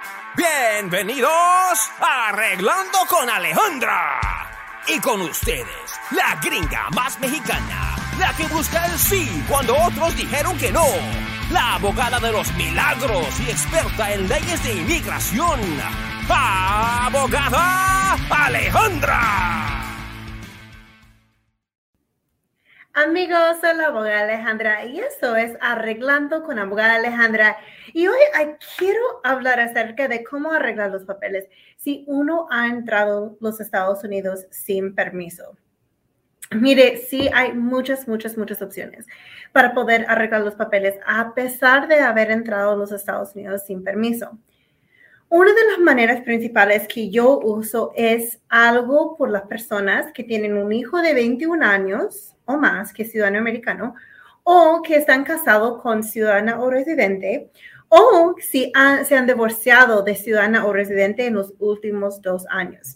Bienvenidos a Arreglando con Alejandra. Y con ustedes, la gringa más mexicana, la que busca el sí cuando otros dijeron que no, la abogada de los milagros y experta en leyes de inmigración, abogada Alejandra. Amigos, soy la abogada Alejandra y esto es Arreglando con abogada Alejandra. Y hoy quiero hablar acerca de cómo arreglar los papeles si uno ha entrado a los Estados Unidos sin permiso. Mire, sí hay muchas opciones para poder arreglar los papeles a pesar de haber entrado a los Estados Unidos sin permiso. Una de las maneras principales que yo uso es algo por las personas que tienen un hijo de 21 años o más que es ciudadano americano o que están casados con ciudadana o residente o si se han divorciado de ciudadana o residente en los últimos 2 años.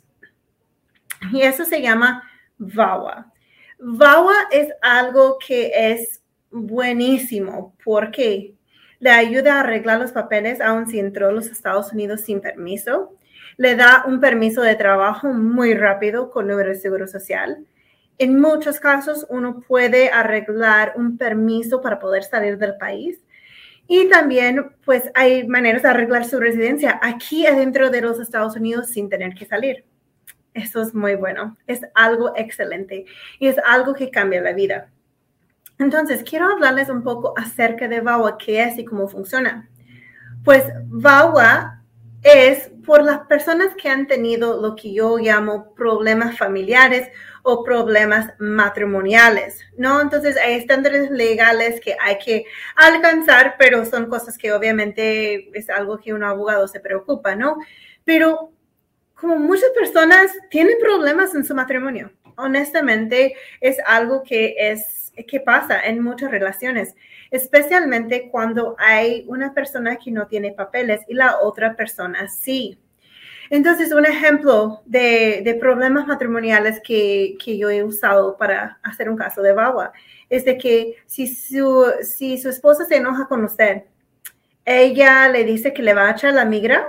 Y eso se llama VAWA. VAWA es algo que es buenísimo porque le ayuda a arreglar los papeles aun si entró a los Estados Unidos sin permiso. Le da un permiso de trabajo muy rápido con número de seguro social. En muchos casos, uno puede arreglar un permiso para poder salir del país. Y también, pues, hay maneras de arreglar su residencia aquí adentro de los Estados Unidos sin tener que salir. Eso es muy bueno. Es algo excelente y es algo que cambia la vida. Entonces, quiero hablarles un poco acerca de VAWA, qué es y cómo funciona. Pues VAWA es por las personas que han tenido lo que yo llamo problemas familiares o problemas matrimoniales, ¿no? Entonces, hay estándares legales que hay que alcanzar, pero son cosas que obviamente es algo que un abogado se preocupa, ¿no? Pero como muchas personas tienen problemas en su matrimonio, honestamente es algo que pasa en muchas relaciones, especialmente cuando hay una persona que no tiene papeles y la otra persona sí. Entonces, un ejemplo de problemas matrimoniales que yo he usado para hacer un caso de VAWA es de que si su esposa se enoja con usted, ella le dice que le va a echar la migra.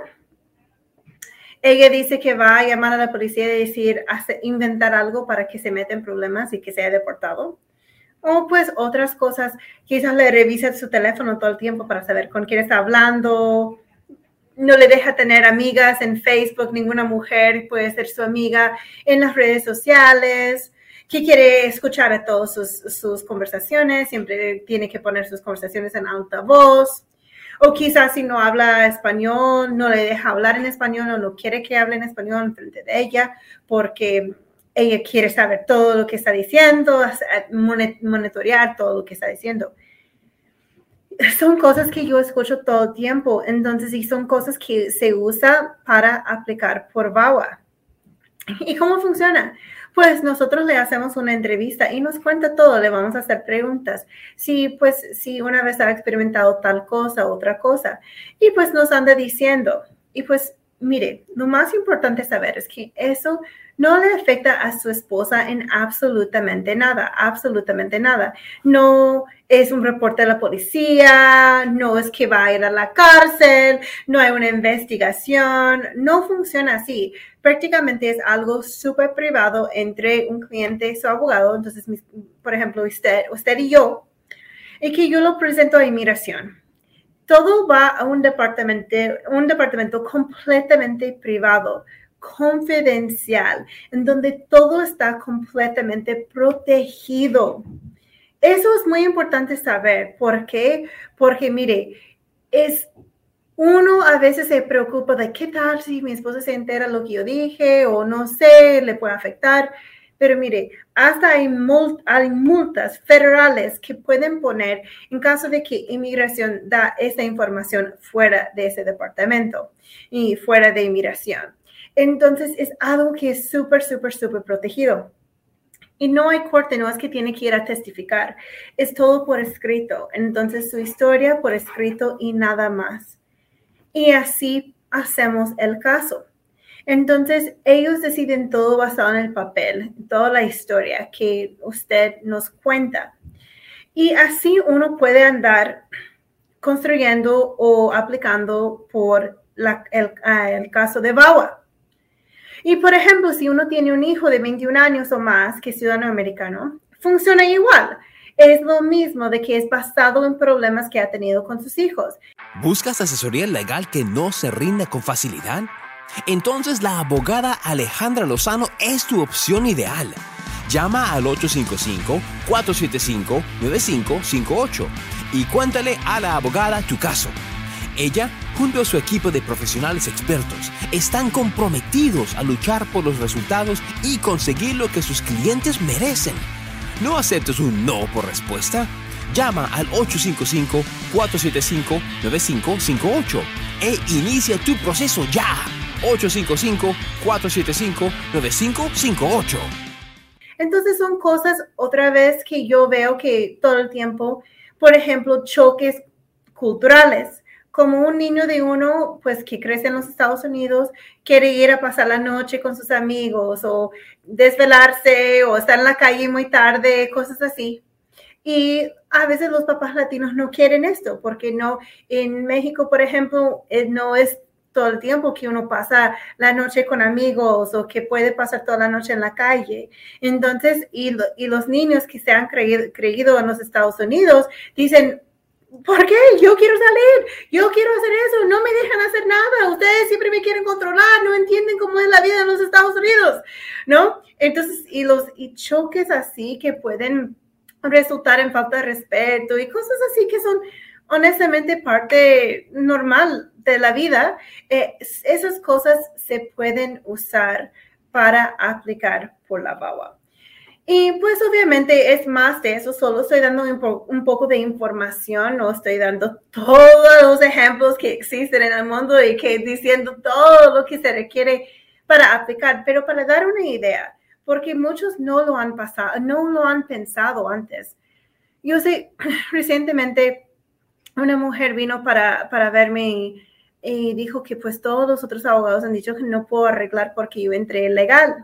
Ella dice que va a llamar a la policía y inventar algo para que se meta en problemas y que sea deportado. O pues otras cosas, quizás le revisa su teléfono todo el tiempo para saber con quién está hablando. No le deja tener amigas en Facebook, ninguna mujer puede ser su amiga en las redes sociales. Que quiere escuchar a todas sus conversaciones, siempre tiene que poner sus conversaciones en alta voz. O quizás si no habla español, no le deja hablar en español o no quiere que hable en español en frente de ella porque ella quiere saber todo lo que está diciendo, monitorear todo lo que está diciendo. Son cosas que yo escucho todo el tiempo, entonces, y son cosas que se usan para aplicar por VAWA. ¿Y cómo funciona? Pues nosotros le hacemos una entrevista y nos cuenta todo, le vamos a hacer preguntas. Si una vez ha experimentado tal cosa, otra cosa, y pues nos anda diciendo. Y pues, mire, lo más importante saber es que eso no le afecta a su esposa en absolutamente nada. No es un reporte de la policía, no es que va a ir a la cárcel, no hay una investigación, no funciona así. Prácticamente es algo súper privado entre un cliente y su abogado. Entonces, por ejemplo, usted y yo, y que yo lo presento a inmigración. Todo va a un departamento completamente privado, confidencial, en donde todo está completamente protegido. Eso es muy importante saber. ¿Por qué? Porque, mire, uno a veces se preocupa de qué tal si mi esposa se entera lo que yo dije o no sé, le puede afectar. Pero mire, hasta hay multas federales que pueden poner en caso de que inmigración da esa información fuera de ese departamento y fuera de inmigración. Entonces, es algo que es súper protegido. Y no hay corte, no es que tiene que ir a testificar. Es todo por escrito. Entonces, su historia por escrito y nada más. Y así hacemos el caso. Entonces, ellos deciden todo basado en el papel, toda la historia que usted nos cuenta. Y así uno puede andar construyendo o aplicando por el caso de VAWA. Y, por ejemplo, si uno tiene un hijo de 21 años o más que es ciudadano americano, funciona igual. Es lo mismo de que es basado en problemas que ha tenido con sus hijos. ¿Buscas asesoría legal que no se rinde con facilidad? Entonces la abogada Alejandra Lozano es tu opción ideal. Llama al 855-475-9558 y cuéntale a la abogada tu caso. Ella, junto a su equipo de profesionales expertos, están comprometidos a luchar por los resultados y conseguir lo que sus clientes merecen. ¿No aceptes un no por respuesta? Llama al 855-475-9558 e inicia tu proceso ya. 855-475-9558. Entonces son cosas, otra vez, que yo veo que todo el tiempo, por ejemplo, choques culturales. Como un niño de uno, pues que crece en los Estados Unidos, quiere ir a pasar la noche con sus amigos o desvelarse o estar en la calle muy tarde, cosas así. Y a veces los papás latinos no quieren esto, porque no, en México, por ejemplo, no es todo el tiempo que uno pasa la noche con amigos o que puede pasar toda la noche en la calle. Entonces, y los niños que se han creído en los Estados Unidos dicen, ¿por qué? Yo quiero salir, yo quiero hacer eso, no me dejan hacer nada, ustedes siempre me quieren controlar, no entienden cómo es la vida en los Estados Unidos, ¿no? Entonces, y choques así que pueden resultar en falta de respeto y cosas así que son honestamente parte normal de la vida, esas cosas se pueden usar para aplicar por la VAWA. Y pues obviamente es más de eso, solo estoy dando un poco de información, no estoy dando todos los ejemplos que existen en el mundo y que diciendo todo lo que se requiere para aplicar, pero para dar una idea, porque muchos no lo han pensado antes. Yo sé, recientemente una mujer vino para verme y dijo que pues todos los otros abogados han dicho que no puedo arreglar porque yo entré legal.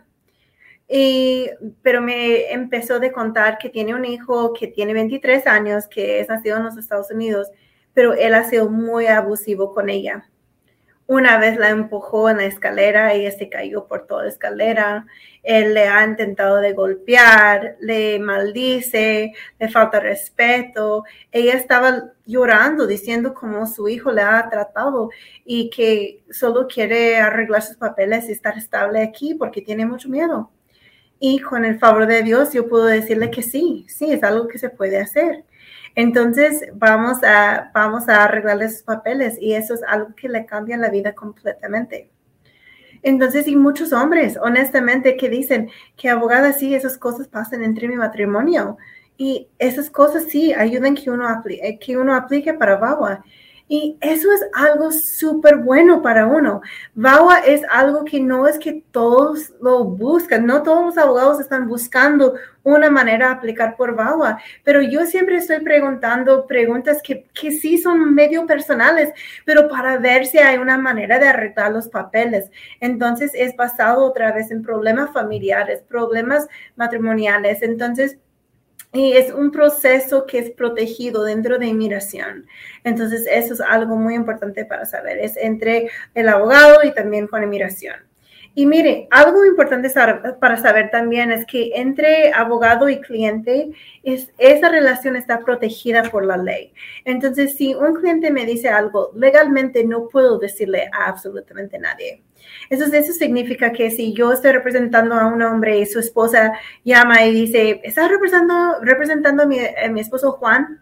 Pero me empezó a contar que tiene un hijo que tiene 23 años, que es nacido en los Estados Unidos, pero él ha sido muy abusivo con ella. Una vez la empujó en la escalera, ella se cayó por toda la escalera, él le ha intentado de golpear, le maldice, le falta respeto. Ella estaba llorando, diciendo cómo su hijo le ha tratado y que solo quiere arreglar sus papeles y estar estable aquí porque tiene mucho miedo. Y con el favor de Dios, yo puedo decirle que sí, es algo que se puede hacer. Entonces, vamos a arreglarle sus papeles y eso es algo que le cambia la vida completamente. Entonces, y muchos hombres, honestamente, que dicen que abogada, sí, esas cosas pasan entre mi matrimonio. Y esas cosas sí ayudan que uno aplique para VAWA. Y eso es algo súper bueno para uno. VAWA es algo que no es que todos lo buscan, no todos los abogados están buscando una manera de aplicar por VAWA, pero yo siempre estoy preguntando preguntas que sí son medio personales, pero para ver si hay una manera de arreglar los papeles. Entonces es basado otra vez en problemas familiares, problemas matrimoniales. Entonces, y es un proceso que es protegido dentro de inmigración. Entonces, eso es algo muy importante para saber. Es entre el abogado y también con inmigración. Y mire, algo importante para saber también es que entre abogado y cliente, esa relación está protegida por la ley. Entonces, si un cliente me dice algo, legalmente no puedo decirle a absolutamente nadie. Entonces, eso significa que si yo estoy representando a un hombre y su esposa llama y dice, ¿estás representando a mi esposo Juan?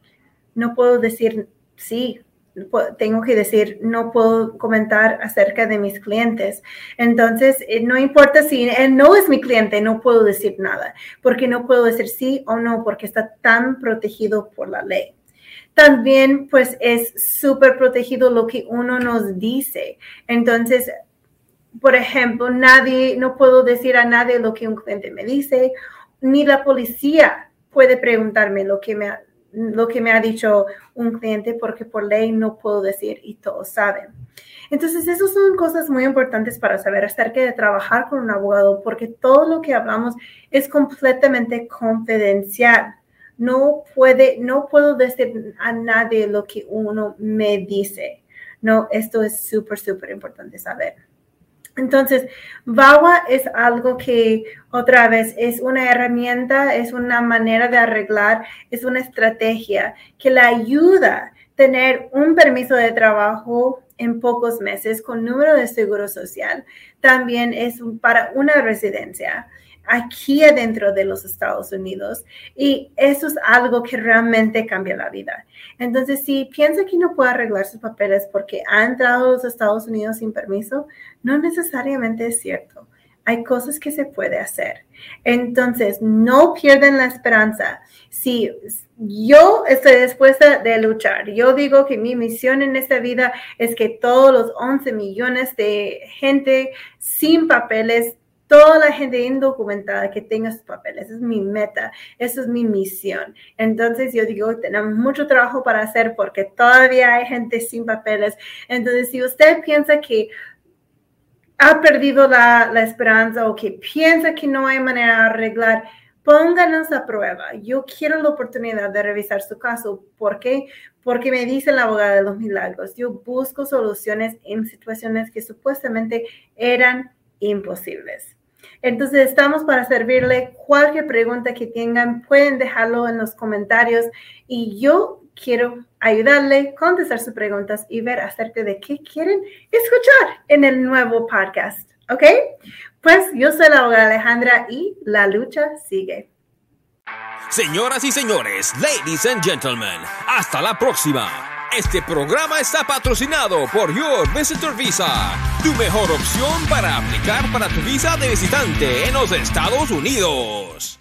No puedo decir sí. Tengo que decir, no puedo comentar acerca de mis clientes. Entonces, no importa si él no es mi cliente, no puedo decir nada, porque no puedo decir sí o no, porque está tan protegido por la ley. También, pues, es súper protegido lo que uno nos dice. Entonces, por ejemplo, no puedo decir a nadie lo que un cliente me dice, ni la policía puede preguntarme lo que me ha dicho un cliente, porque por ley no puedo decir y todos saben. Entonces, esas son cosas muy importantes para saber acerca de trabajar con un abogado, porque todo lo que hablamos es completamente confidencial. No puedo decir a nadie lo que uno me dice. No, esto es súper, súper importante saber. Entonces, VAWA es algo que, otra vez, es una herramienta, es una manera de arreglar, es una estrategia que le ayuda a tener un permiso de trabajo en pocos meses con número de seguro social. También es para una residencia aquí adentro de los Estados Unidos, y eso es algo que realmente cambia la vida. Entonces, si piensa que no puede arreglar sus papeles porque ha entrado a los Estados Unidos sin permiso, no necesariamente es cierto. Hay cosas que se puede hacer. Entonces, no pierdan la esperanza. Si yo estoy dispuesta de luchar, yo digo que mi misión en esta vida es que todos los 11 millones de gente sin papeles, toda la gente indocumentada que tenga sus papeles, esa es mi meta, esa es mi misión. Entonces yo digo, tenemos mucho trabajo para hacer porque todavía hay gente sin papeles. Entonces, si usted piensa que ha perdido la esperanza o que piensa que no hay manera de arreglar, pónganos a prueba. Yo quiero la oportunidad de revisar su caso. ¿Por qué? Porque me dice la abogada de los milagros. Yo busco soluciones en situaciones que supuestamente eran imposibles. Entonces, estamos para servirle. Cualquier pregunta que tengan, pueden dejarlo en los comentarios y yo quiero ayudarle, contestar sus preguntas y ver acerca de qué quieren escuchar en el nuevo podcast. ¿Ok? Pues yo soy la abogada Alejandra y la lucha sigue. Señoras y señores, ladies and gentlemen, hasta la próxima. Este programa está patrocinado por Your Visitor Visa, tu mejor opción para aplicar para tu visa de visitante en los Estados Unidos.